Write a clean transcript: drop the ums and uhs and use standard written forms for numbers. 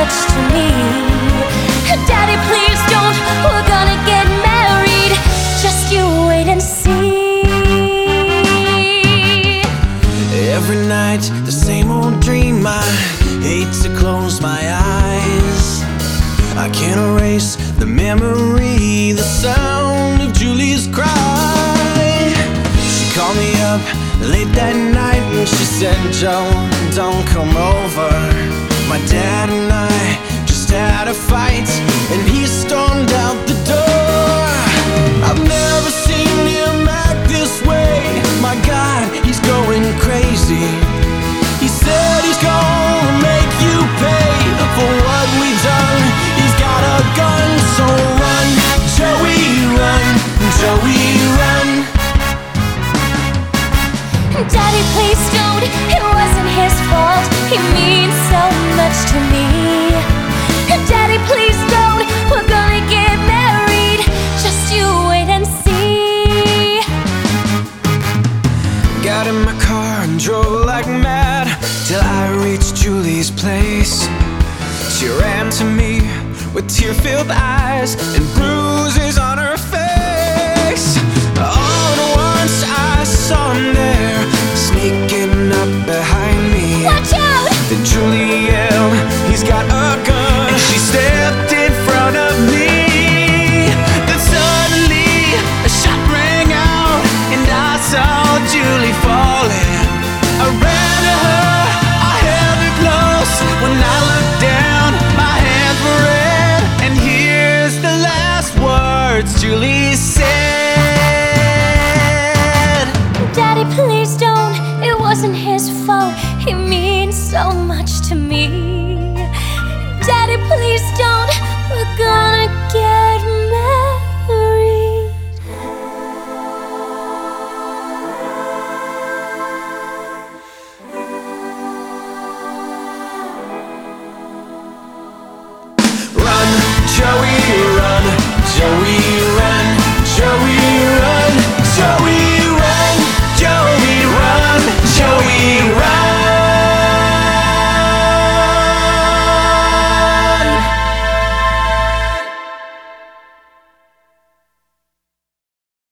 much to me. Daddy, please don't, we're gonna get married. Just you wait and see. Every night, the same old dream. I hate to close my eyes. I can't erase the memory, the sound of Julie's cry. She called me up late that night and she said, "Joe, don't come over. My dad and I just had a fight," and he stormed out the door. I've never seen him act this way. My God, he's going crazy. He said he's gonna make you pay for what we've done. He's got a gun, so run, Joey, run, Joey, run. Daddy, please don't, it wasn't his fault. He means so much to me. Daddy, please don't, we're gonna get married. Just you wait and see. Got in my car and drove like mad till I reached Julie's place. She ran to me with tear-filled eyes and bruises on her face. All at once I saw him there, sneaking up behind me. Watch out! Then Julie yelled, "He's got a gun!" And she stepped in front of me. Then suddenly a shot rang out and I saw Julie falling. I ran to her, I held her close. When I looked down, my hands were red. And here's the last words Julie said: Daddy, please don't, it wasn't his fault. He means so much to me. Daddy, please don't, we're gonna get